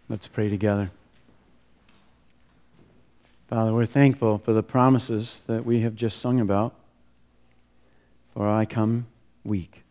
Let's pray together. Father, we're thankful for the promises that we have just sung about. For I come weak,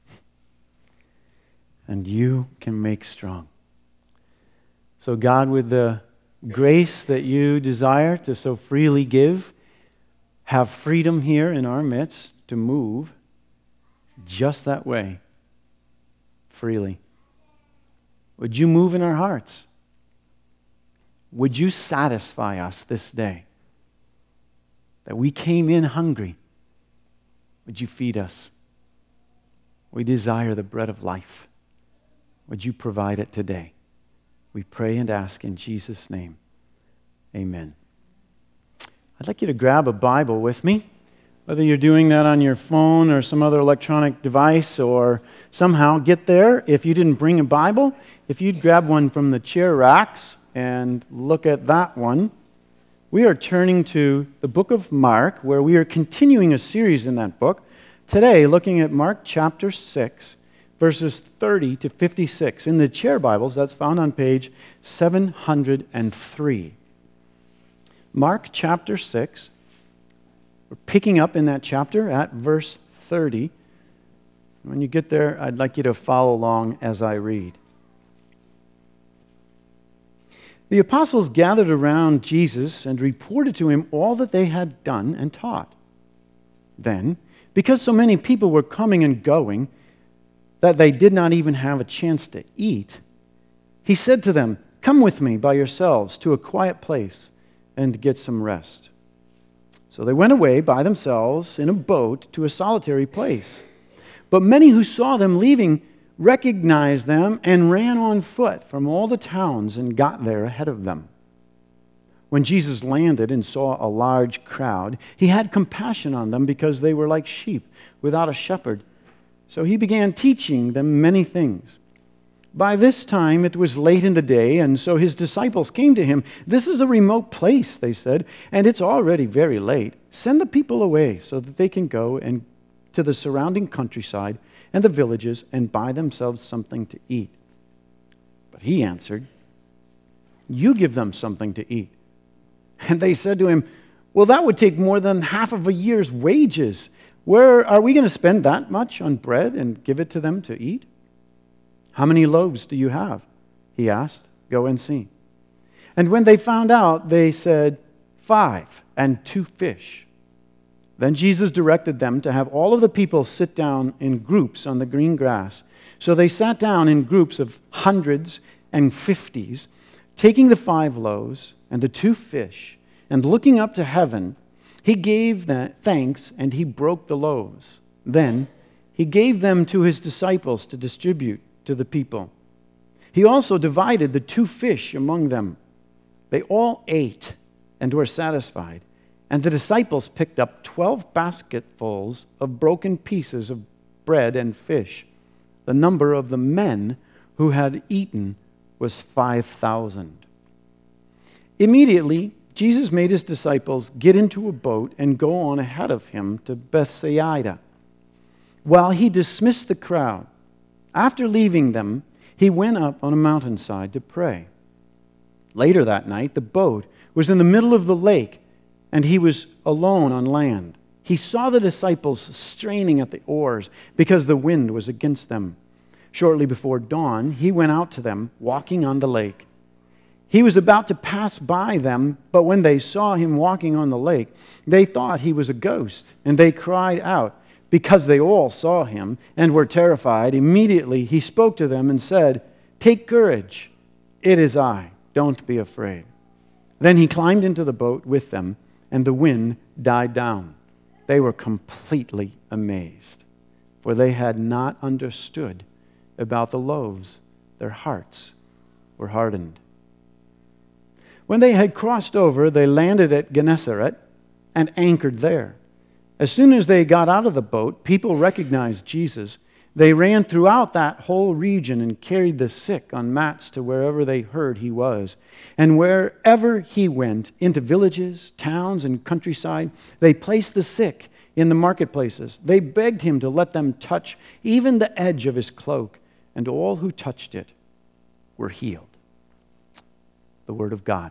and you can make strong. So God, with the grace that you desire to so freely give, have freedom here in our midst to move just that way, freely. Would you move in our hearts? Would you satisfy us this day? That we came in hungry. Would you feed us? We desire the bread of life. Would you provide it today? We pray and ask in Jesus' name. Amen. I'd like you to grab a Bible with me, whether you're doing that on your phone or some other electronic device, or somehow get there. If you didn't bring a Bible, if you'd grab one from the chair racks and look at that one. We are turning to the book of Mark, where we are continuing a series in that book. Today, looking at Mark chapter 6, verses 30 to 56. In the chair Bibles, that's found on page 703. Mark chapter 6. We're picking up in that chapter at verse 30. When you get there, I'd like you to follow along as I read. The apostles gathered around Jesus and reported to him all that they had done and taught. Then, because so many people were coming and going that they did not even have a chance to eat, he said to them, "Come with me by yourselves to a quiet place and get some rest." So they went away by themselves in a boat to a solitary place. But many who saw them leaving recognized them and ran on foot from all the towns and got there ahead of them. When Jesus landed and saw a large crowd, he had compassion on them because they were like sheep without a shepherd. So he began teaching them many things. By this time it was late in the day, and so his disciples came to him. "This is a remote place," they said, "and it's already very late. Send the people away so that they can go and to the surrounding countryside and the villages and buy themselves something to eat." But he answered, "You give them something to eat." And they said to him, "Well, that would take more than half of a year's wages. Where are we going to spend that much on bread and give it to them to eat?" "How many loaves do you have?" he asked. "Go and see." And when they found out, they said, 5 and 2 fish. Then Jesus directed them to have all of the people sit down in groups on the green grass. So they sat down in groups of hundreds and fifties, taking the 5 loaves and the 2 fish, and looking up to heaven, he gave thanks and he broke the loaves. Then he gave them to his disciples to distribute to the people. He also divided the 2 fish among them. They all ate and were satisfied. And the disciples picked up 12 basketfuls of broken pieces of bread and fish. The number of the men who had eaten was 5,000. Immediately, Jesus made his disciples get into a boat and go on ahead of him to Bethsaida, while he dismissed the crowd. After leaving them, he went up on a mountainside to pray. Later that night, the boat was in the middle of the lake, and he was alone on land. He saw the disciples straining at the oars because the wind was against them. Shortly before dawn, he went out to them, walking on the lake. He was about to pass by them, but when they saw him walking on the lake, they thought he was a ghost, and they cried out because they all saw him and were terrified. Immediately he spoke to them and said, "Take courage, it is I, don't be afraid." Then he climbed into the boat with them, and the wind died down. They were completely amazed, for they had not understood about the loaves. Their hearts were hardened. When they had crossed over, they landed at Gennesaret and anchored there. As soon as they got out of the boat, people recognized Jesus. They ran throughout that whole region and carried the sick on mats to wherever they heard he was. And wherever he went, into villages, towns, and countryside, they placed the sick in the marketplaces. They begged him to let them touch even the edge of his cloak, and all who touched it were healed. the Word of God.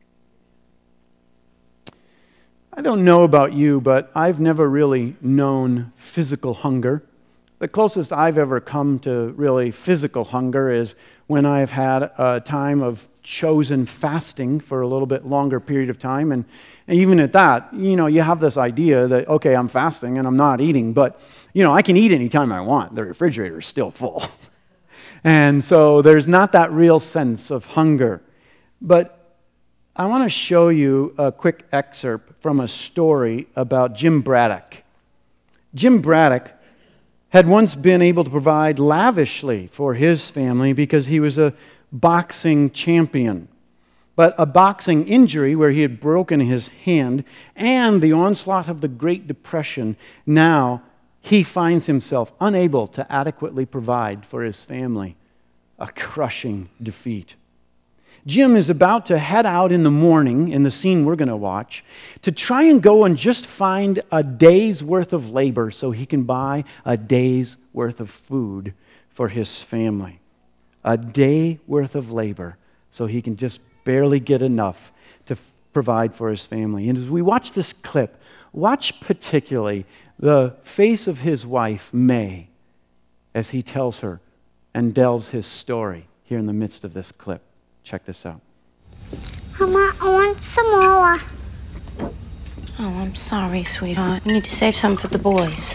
I don't know about you, but I've never really known physical hunger. The closest I've ever come to really physical hunger is when I've had a time of chosen fasting for a little bit longer period of time. And even at that, you have this idea that, okay, I'm fasting and I'm not eating, but, I can eat anytime I want. The refrigerator is still full. And so there's not that real sense of hunger. But I want to show you a quick excerpt from a story about Jim Braddock. Jim Braddock had once been able to provide lavishly for his family because he was a boxing champion. But a boxing injury where he had broken his hand and the onslaught of the Great Depression, now he finds himself unable to adequately provide for his family. A crushing defeat. Jim is about to head out in the morning, in the scene we're going to watch, to try and go and just find a day's worth of labor so he can buy a day's worth of food for his family. A day worth of labor so he can just barely get enough to provide for his family. And as we watch this clip, watch particularly the face of his wife, May, as he tells her and tells his story here in the midst of this clip. Check this out. Mama, I want some more. Oh, I'm sorry, sweetheart. I need to save some for the boys.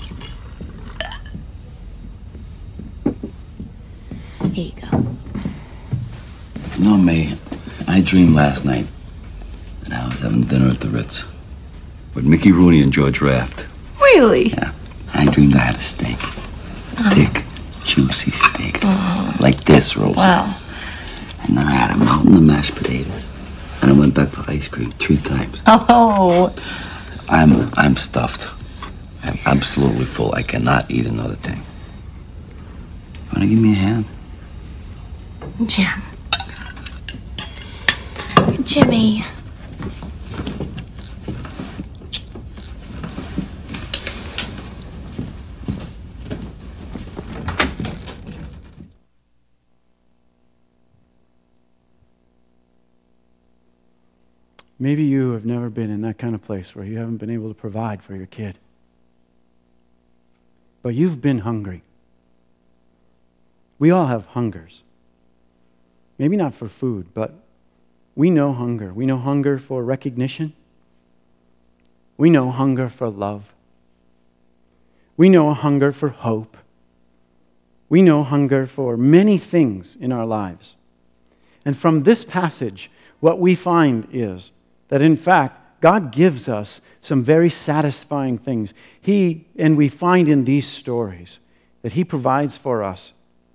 Here you go. No, May, I dreamed last night that I was having dinner at the Ritz with Mickey Rooney and George Raft. Really? Yeah. I dreamed I had a steak. Thick, juicy steak. Like this, Rosa. Wow. And then I had a mountain of mashed potatoes. And I went back for ice cream 3 times. Oh. I'm stuffed. I'm absolutely full. I cannot eat another thing. Want to give me a hand? Jim. Jimmy. Maybe you have never been in that kind of place where you haven't been able to provide for your kid. But you've been hungry. We all have hungers. Maybe not for food, but we know hunger. We know hunger for recognition. We know hunger for love. We know a hunger for hope. We know hunger for many things in our lives. And from this passage, what we find is that in fact, God gives us some very satisfying things. And we find in these stories that He provides for us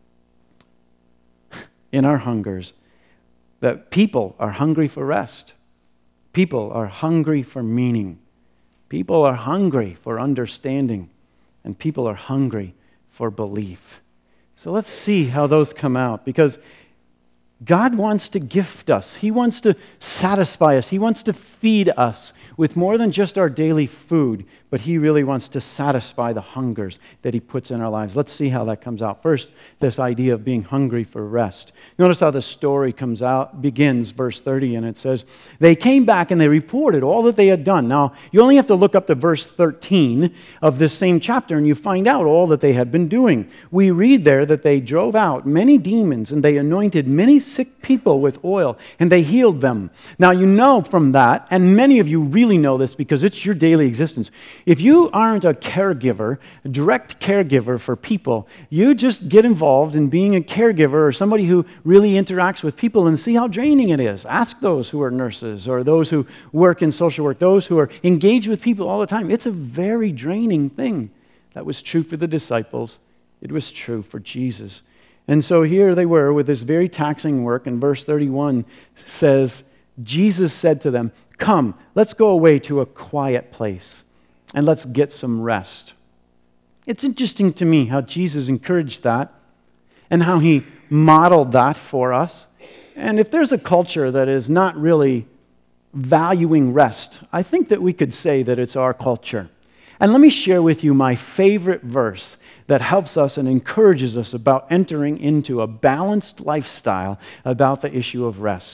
in our hungers, that people are hungry for rest. People are hungry for meaning. People are hungry for understanding. And people are hungry for belief. So let's see how those come out, because God wants to gift us. He wants to satisfy us. He wants to feed us with more than just our daily food, but He really wants to satisfy the hungers that He puts in our lives. Let's see how that comes out. First, this idea of being hungry for rest. Notice how the story begins, verse 30, and it says, they came back and they reported all that they had done. Now, you only have to look up to verse 13 of this same chapter, and you find out all that they had been doing. We read there that they drove out many demons, and they anointed many sick people with oil, and they healed them. Now, you know from that, and many of you really know this because it's your daily existence. If you aren't a caregiver, a direct caregiver for people, you just get involved in being a caregiver or somebody who really interacts with people and see how draining it is. Ask those who are nurses or those who work in social work, those who are engaged with people all the time. It's a very draining thing. That was true for the disciples. It was true for Jesus. And so here they were with this very taxing work, and verse 31 says, Jesus said to them, come, let's go away to a quiet place, and let's get some rest. It's interesting to me how Jesus encouraged that, and how He modeled that for us. And if there's a culture that is not really valuing rest, I think that we could say that it's our culture. And let me share with you my favorite verse that helps us and encourages us about entering into a balanced lifestyle about the issue of rest.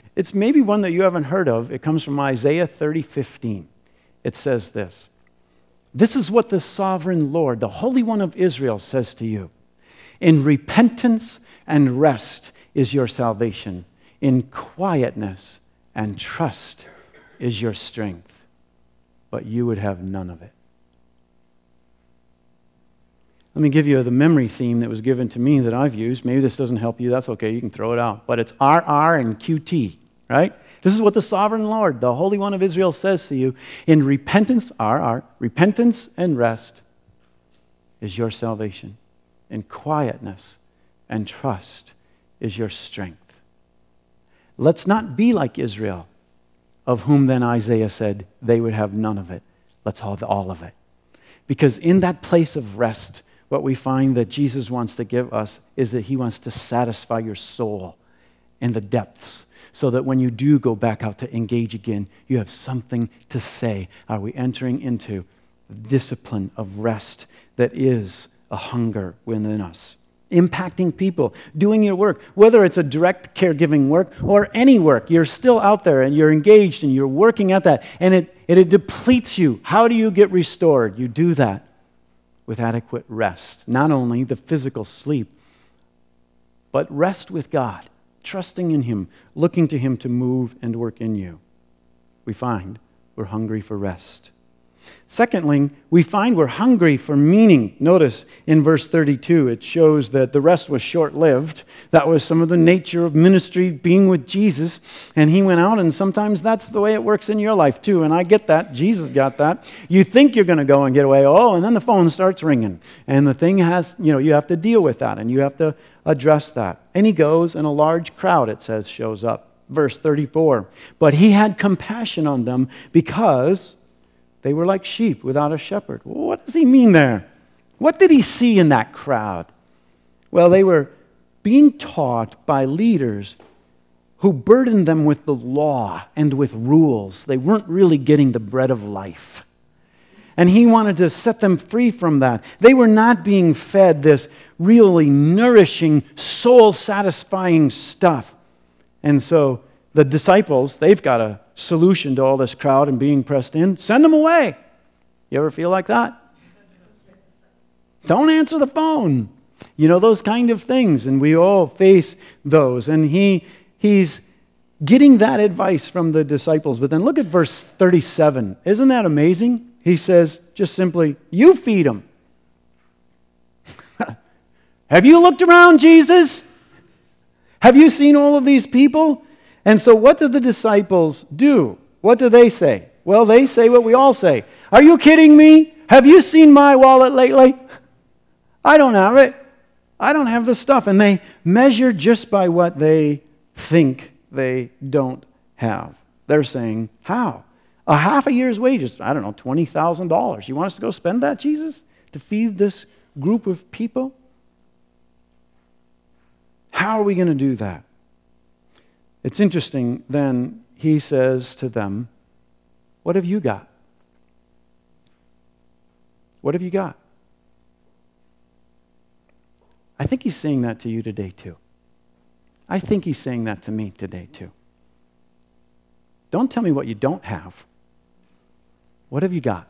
It's maybe one that you haven't heard of. It comes from Isaiah 30:15. It says this: "This is what the sovereign Lord, the Holy One of Israel, says to you. In repentance and rest is your salvation. In quietness and trust is your strength. But you would have none of it." Let me give you the memory theme that was given to me that I've used. Maybe this doesn't help you. That's okay. You can throw it out. But it's RR and QT, right? This is what the sovereign Lord, the Holy One of Israel, says to you. In repentance, RR, repentance and rest is your salvation. In quietness and trust is your strength. Let's not be like Israel, of whom then Isaiah said they would have none of it. Let's have all of it. Because in that place of rest, what we find that Jesus wants to give us is that he wants to satisfy your soul in the depths, so that when you do go back out to engage again, you have something to say. Are we entering into the discipline of rest that is a hunger within us? Impacting people, doing your work, whether it's a direct caregiving work or any work, you're still out there and you're engaged and you're working at that, and it depletes you. How do you get restored? You do that with adequate rest. Not only the physical sleep, but rest with God, trusting in him, looking to him to move and work in you. We find we're hungry for rest. Secondly, we find we're hungry for meaning. Notice in verse 32, it shows that the rest was short-lived. That was some of the nature of ministry, being with Jesus. And he went out, and sometimes that's the way it works in your life too. And I get that. Jesus got that. You think you're going to go and get away. Oh, and then the phone starts ringing. And the thing has, you have to deal with that, and you have to address that. And he goes, and a large crowd, it says, shows up. Verse 34, "But he had compassion on them because they were like sheep without a shepherd." Well, what does he mean there? What did he see in that crowd? Well, they were being taught by leaders who burdened them with the law and with rules. They weren't really getting the bread of life. And he wanted to set them free from that. They were not being fed this really nourishing, soul-satisfying stuff. And so the disciples, they've got a solution to all this crowd and being pressed in. Send them away. You ever feel like that? Don't answer the phone. Those kind of things. And we all face those. And he's getting that advice from the disciples. But then look at verse 37. Isn't that amazing? He says just simply, "You feed them." Have you looked around, Jesus? Have you seen all of these people? And so what do the disciples do? What do they say? Well, they say what we all say. "Are you kidding me? Have you seen my wallet lately? I don't have it. I don't have the stuff." And they measure just by what they think they don't have. They're saying, how? A half a year's wages, I don't know, $20,000. You want us to go spend that, Jesus, to feed this group of people? How are we going to do that? It's interesting, then he says to them, "What have you got? What have you got?" I think he's saying that to you today too. I think he's saying that to me today too. Don't tell me what you don't have. What have you got?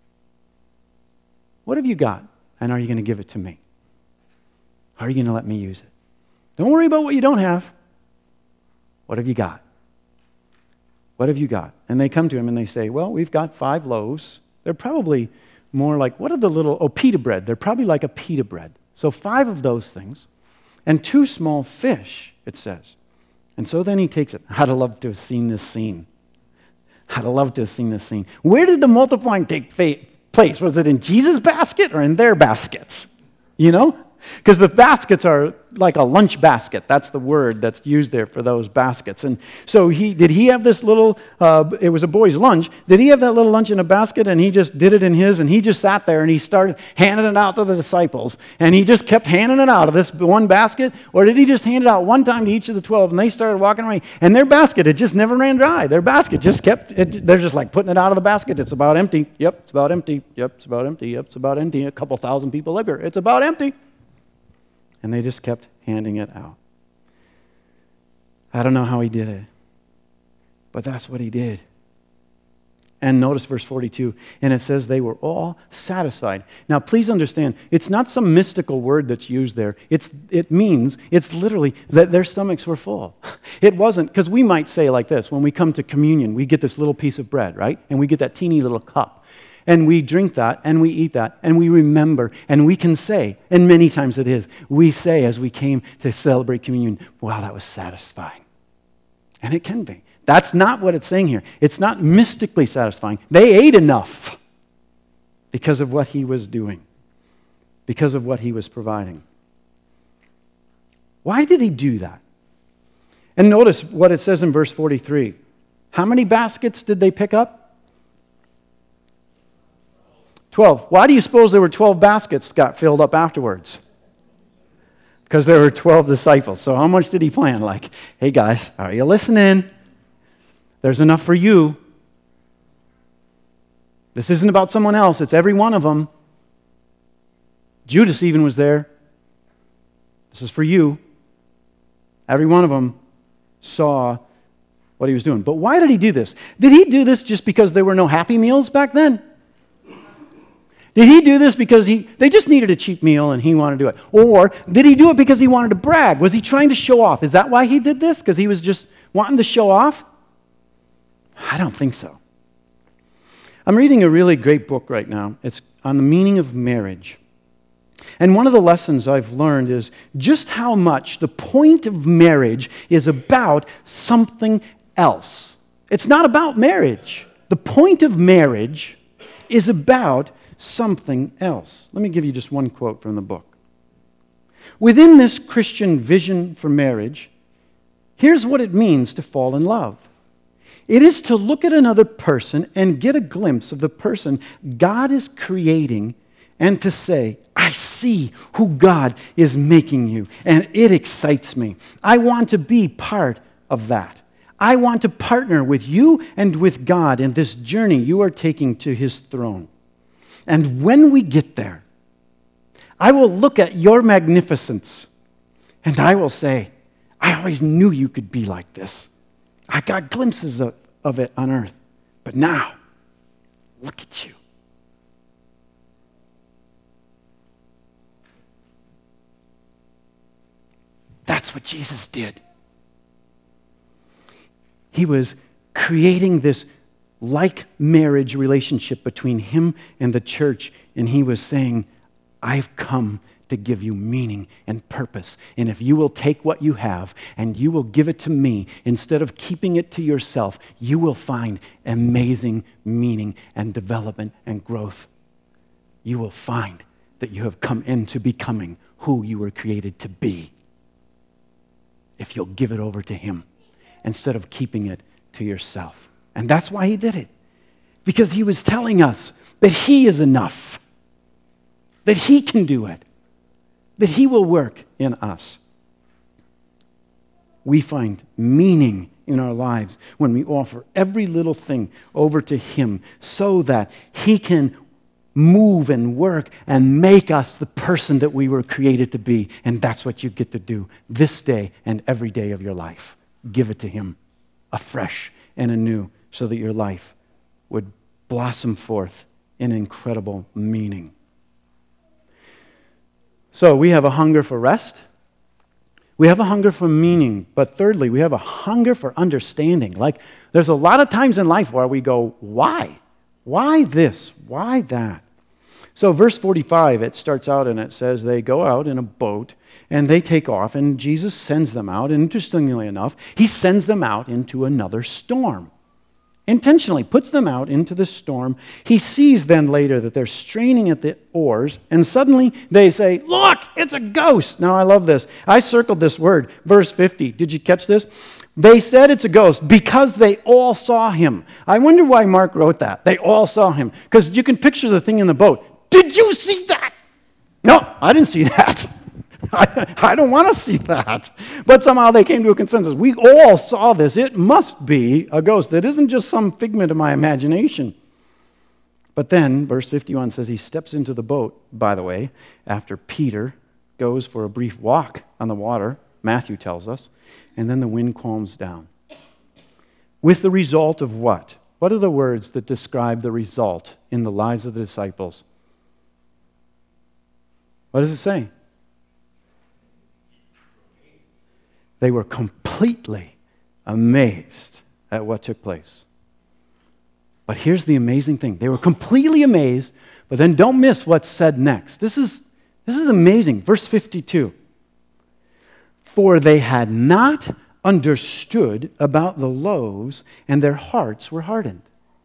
What have you got? And are you going to give it to me? Are you going to let me use it? Don't worry about what you don't have. What have you got? What have you got? And they come to him and they say, "Well, we've got 5 loaves. They're probably more like, what are the little, pita bread. They're probably like a pita bread. So 5 of those things. And 2 small fish," it says. And so then he takes it. I'd have loved to have seen this scene. I'd have loved to have seen this scene. Where did the multiplying take place? Was it in Jesus' basket or in their baskets? Because the baskets are like a lunch basket. That's the word that's used there for those baskets. And so did he have this little, it was a boy's lunch. Did he have that little lunch in a basket and he just did it in his and he just sat there and he started handing it out to the disciples and he just kept handing it out of this one basket? Or did he just hand it out one time to each of the 12 and they started walking away and their basket, it just never ran dry. Their basket just they're just like putting it out of the basket. It's about empty. Yep, it's about empty. Yep, it's about empty. Yep, it's about empty. A couple thousand people live here. It's about empty. And they just kept handing it out. I don't know how he did it, But that's what he did. And notice verse 42, and it says they were all satisfied. Now, please understand, it's not some mystical word that's used there. It means, it's literally that their stomachs were full. It wasn't, because we might say like this, when we come to communion, we get this little piece of bread, right? And we get that teeny little cup. And we drink that, and we eat that, and we remember, and we can say, and many times it is, we say as we came to celebrate communion, wow, that was satisfying. And it can be. That's not what it's saying here. It's not mystically satisfying. They ate enough because of what he was doing, because of what he was providing. Why did he do that? And notice what it says in verse 43. How many baskets did they pick up? 12. Why do you suppose there were 12 baskets got filled up afterwards? Because there were 12 disciples. So how much did he plan? Like, hey guys, are you listening? There's enough for you. This isn't about someone else. It's every one of them. Judas even was there. This is for you. Every one of them saw what he was doing. But why did he do this? Did he do this just because there were no Happy Meals back then? Did he do this because they just needed a cheap meal and he wanted to do it? Or did he do it because he wanted to brag? Was he trying to show off? Is that why he did this? Because he was just wanting to show off? I don't think so. I'm reading a really great book right now. It's on the meaning of marriage. And one of the lessons I've learned is just how much the point of marriage is about something else. It's not about marriage. The point of marriage is about something else. Let me give you just one quote from the book. Within this Christian vision for marriage, here's what it means to fall in love. It is to look at another person and get a glimpse of the person God is creating and to say, I see who God is making you, and it excites me. I want to be part of that. I want to partner with you and with God in this journey you are taking to His throne. And when we get there, I will look at your magnificence and I will say, I always knew you could be like this. I got glimpses of it on earth. But now, look at you. That's what Jesus did. He was creating this like marriage relationship between him and the church, and he was saying, I've come to give you meaning and purpose. And if you will take what you have and you will give it to me instead of keeping it to yourself, you will find amazing meaning and development and growth. You will find that you have come into becoming who you were created to be if you'll give it over to him instead of keeping it to yourself. And that's why he did it. Because he was telling us that he is enough, that he can do it, that he will work in us. We find meaning in our lives when we offer every little thing over to him so that he can move and work and make us the person that we were created to be. And that's what you get to do this day and every day of your life. Give it to him afresh and anew so that your life would blossom forth in incredible meaning. So we have a hunger for rest. We have a hunger for meaning. But thirdly, we have a hunger for understanding. Like, there's a lot of times in life where we go, why? Why this? Why that? So verse 45, it starts out and it says they go out in a boat and they take off, and Jesus sends them out. And interestingly enough, he sends them out into another storm. Intentionally puts them out into the storm. He sees then later that they're straining at the oars, and suddenly they say, look, it's a ghost. Now I love this. I circled this word, verse 50. Did you catch this? They said it's a ghost because they all saw him. I wonder why Mark wrote that. They all saw him. Because you can picture the thing in the boat. Did you see that? No, I didn't see that. I don't want to see that. But somehow they came to a consensus. We all saw this. It must be a ghost. It isn't just some figment of my imagination. But then, verse 51 says he steps into the boat, by the way, after Peter goes for a brief walk on the water, Matthew tells us, and then the wind calms down. With the result of what? What are the words that describe the result in the lives of the disciples? What does it say? They were completely amazed at what took place. But here's the amazing thing. They were completely amazed, but then don't miss what's said next. This is amazing. Verse 52. For they had not understood about the loaves, and their hearts were hardened.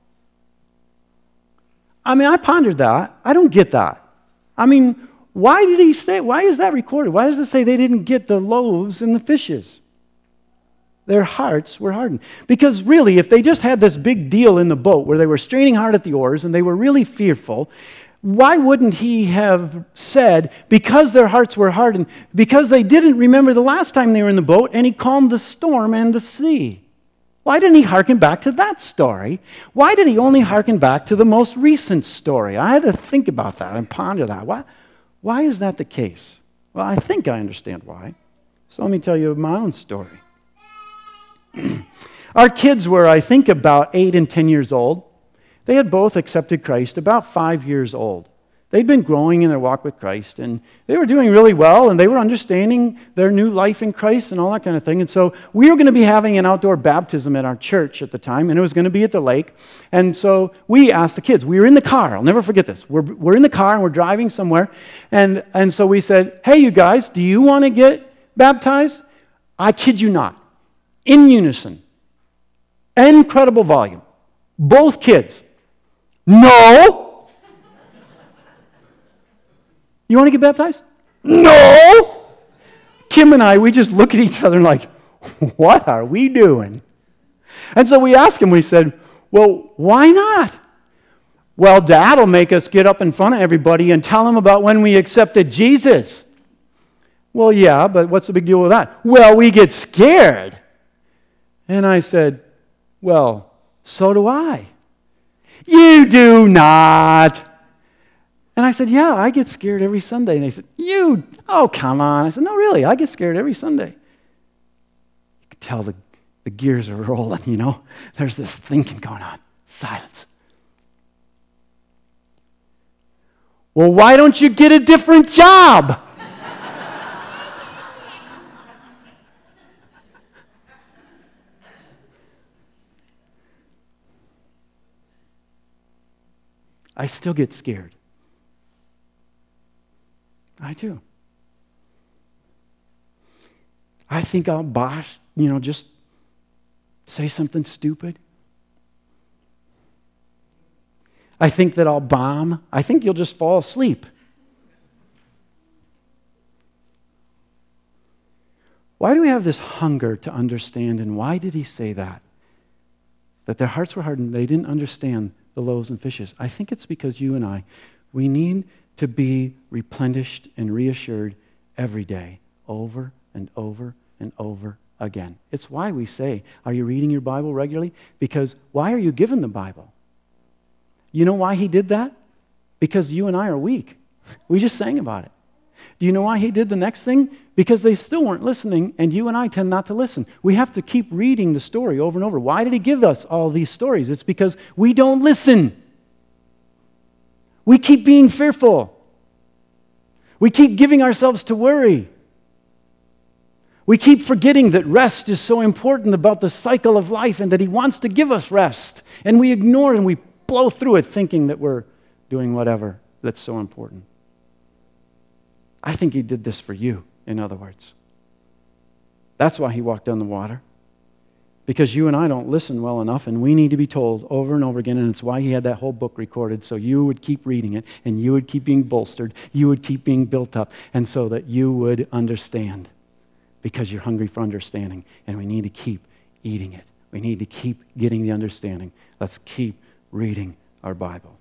I mean, I pondered that. I don't get that. I mean, why is that recorded? Why does it say they didn't get the loaves and the fishes? Their hearts were hardened. Because really, if they just had this big deal in the boat where they were straining hard at the oars and they were really fearful, why wouldn't he have said, because their hearts were hardened, because they didn't remember the last time they were in the boat, and he calmed the storm and the sea? Why didn't he hearken back to that story? Why did he only hearken back to the most recent story? I had to think about that and ponder that. Why is that the case? Well, I think I understand why. So let me tell you my own story. Our kids were, I think, about 8 and 10 years old. They had both accepted Christ about 5 years old. They'd been growing in their walk with Christ, and they were doing really well, and they were understanding their new life in Christ and all that kind of thing. And so we were going to be having an outdoor baptism at our church at the time, and it was going to be at the lake. And so we asked the kids. We were in the car. I'll never forget this. We're in the car, and we're driving somewhere. And so we said, hey, you guys, do you want to get baptized? I kid you not. In unison. Incredible volume. Both kids. No. You want to get baptized? No. Kim and I, we just look at each other and like, what are we doing? And so we asked him, we said, well, why not? Well, Dad will make us get up in front of everybody and tell them about when we accepted Jesus. Well, yeah, but what's the big deal with that? Well, we get scared. And I said, well, so do I. You do not. And I said, yeah, I get scared every Sunday. And they said, oh, come on. I said, no, really, I get scared every Sunday. You could tell the gears are rolling, you know. There's this thinking going on. Silence. Well, why don't you get a different job? I still get scared. I do. I think I'll just say something stupid. I think that I'll bomb. I think you'll just fall asleep. Why do we have this hunger to understand, and why did he say that? That their hearts were hardened, they didn't understand the loaves and fishes. I think it's because you and I, we need to be replenished and reassured every day, over and over and over again. It's why we say, are you reading your Bible regularly? Because why are you given the Bible? You know why he did that? Because you and I are weak. We just sang about it. Do you know why he did the next thing? Because they still weren't listening, and you and I tend not to listen. We have to keep reading the story over and over. Why did he give us all these stories? It's because we don't listen. We keep being fearful. We keep giving ourselves to worry. We keep forgetting that rest is so important about the cycle of life and that he wants to give us rest. And we ignore it and we blow through it thinking that we're doing whatever that's so important. I think he did this for you, in other words. That's why he walked on the water. Because you and I don't listen well enough, and we need to be told over and over again, and it's why he had that whole book recorded, so you would keep reading it, and you would keep being bolstered, you would keep being built up, and so that you would understand, because you're hungry for understanding, and we need to keep eating it. We need to keep getting the understanding. Let's keep reading our Bible.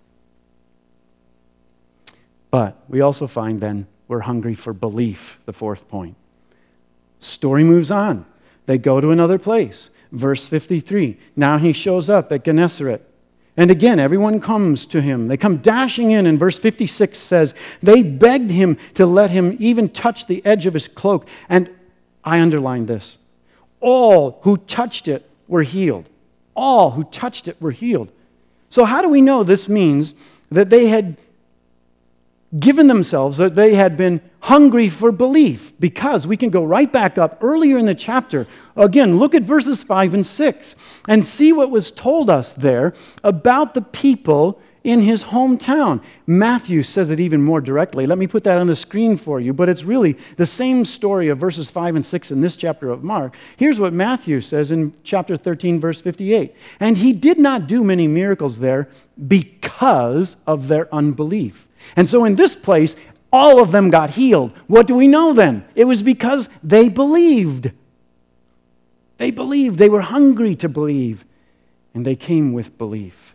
But we also find then we're hungry for belief, the fourth point. Story moves on. They go to another place. Verse 53, now he shows up at Gennesaret. And again, everyone comes to him. They come dashing in, and verse 56 says, they begged him to let him even touch the edge of his cloak. And I underlined this. All who touched it were healed. All who touched it were healed. So how do we know this means that they had given themselves, that they had been hungry for belief? Because we can go right back up earlier in the chapter. Again, look at verses 5 and 6 and see what was told us there about the people in his hometown. Matthew says it even more directly. Let me put that on the screen for you, but it's really the same story of verses 5 and 6 in this chapter of Mark. Here's what Matthew says in chapter 13, verse 58. And he did not do many miracles there because of their unbelief. And so in this place, all of them got healed. What do we know then? It was because they believed. They believed. They were hungry to believe. And they came with belief.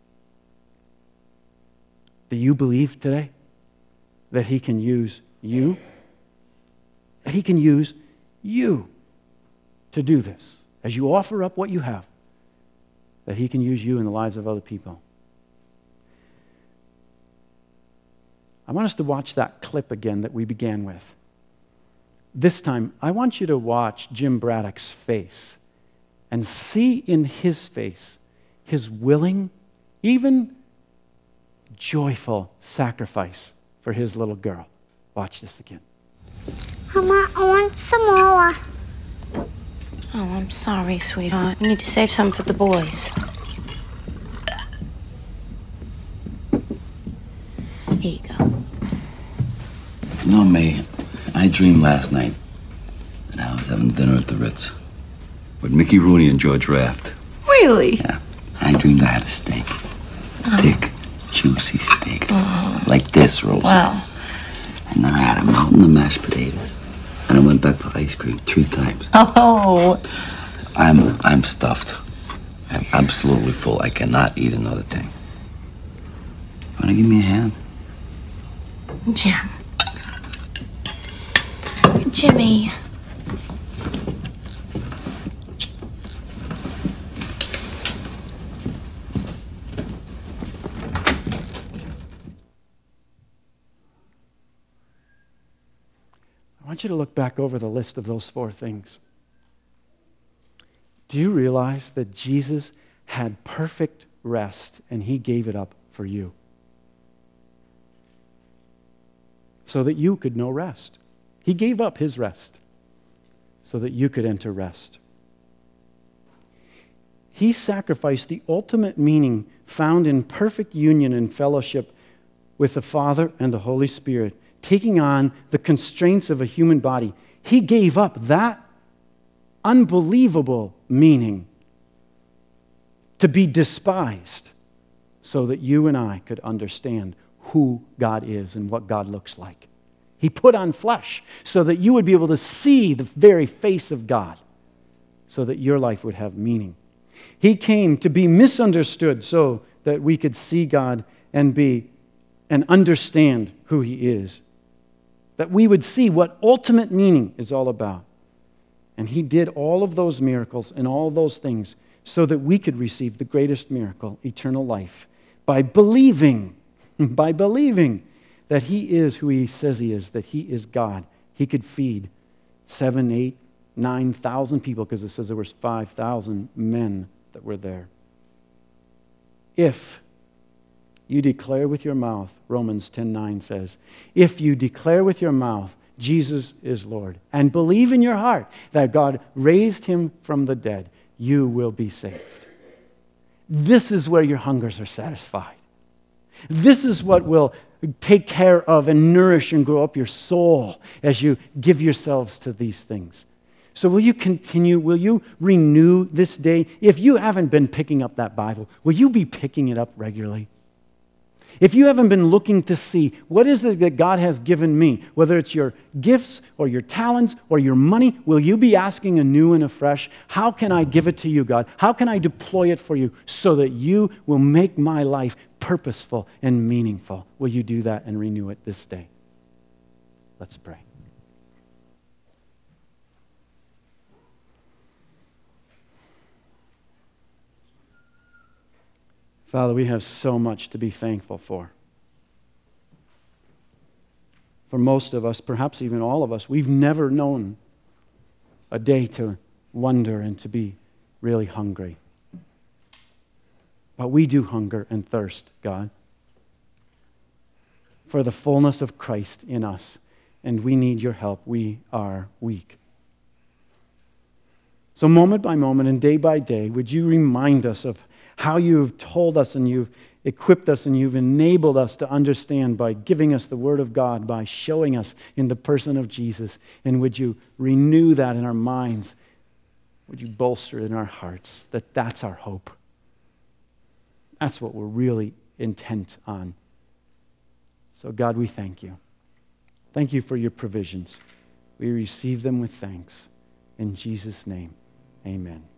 Do you believe today that he can use you? That he can use you to do this? As you offer up what you have, that he can use you in the lives of other people. I want us to watch that clip again that we began with. This time, I want you to watch Jim Braddock's face and see in his face his willing, even joyful sacrifice for his little girl. Watch this again. Mama, I want some more. Oh, I'm sorry, sweetheart. We need to save some for the boys. Here you go. You know, May, I dreamed last night that I was having dinner at the Ritz with Mickey Rooney and George Raft. Really? Yeah. I dreamed I had a steak. Thick, juicy steak. Like this, Rosie. Wow. And then I had a mountain of mashed potatoes. And I went back for ice cream 3 times. Oh. I'm stuffed. I'm absolutely full. I cannot eat another thing. Wanna give me a hand? Jim. Jimmy. I want you to look back over the list of those 4 things. Do you realize that Jesus had perfect rest and he gave it up for you? So that you could know rest. He gave up his rest so that you could enter rest. He sacrificed the ultimate meaning found in perfect union and fellowship with the Father and the Holy Spirit, taking on the constraints of a human body. He gave up that unbelievable meaning to be despised so that you and I could understand who God is and what God looks like. He put on flesh so that you would be able to see the very face of God, so that your life would have meaning. He came to be misunderstood so that we could see God and understand who he is. That we would see what ultimate meaning is all about. And he did all of those miracles and all of those things so that we could receive the greatest miracle, eternal life, by believing that he is who he says he is, that he is God. He could feed 7, 8, 9,000 people, because it says there was 5,000 men that were there. If you declare with your mouth, Romans 10:9 says, if you declare with your mouth Jesus is Lord and believe in your heart that God raised him from the dead, you will be saved. This is where your hungers are satisfied. This is what will take care of and nourish and grow up your soul as you give yourselves to these things. So will you continue? Will you renew this day? If you haven't been picking up that Bible, will you be picking it up regularly? If you haven't been looking to see what is it that God has given me, whether it's your gifts or your talents or your money, will you be asking anew and afresh, how can I give it to you, God? How can I deploy it for you so that you will make my life purposeful and meaningful? Will you do that and renew it this day? Let's pray. Father, we have so much to be thankful for. For most of us, perhaps even all of us, we've never known a day to wonder and to be really hungry. But we do hunger and thirst, God, for the fullness of Christ in us, and we need your help. We are weak. So moment by moment and day by day, would you remind us of how you've told us and you've equipped us and you've enabled us to understand by giving us the Word of God, by showing us in the person of Jesus. And would you renew that in our minds? Would you bolster it in our hearts that that's our hope? That's what we're really intent on. So God, we thank you. Thank you for your provisions. We receive them with thanks. In Jesus' name, amen.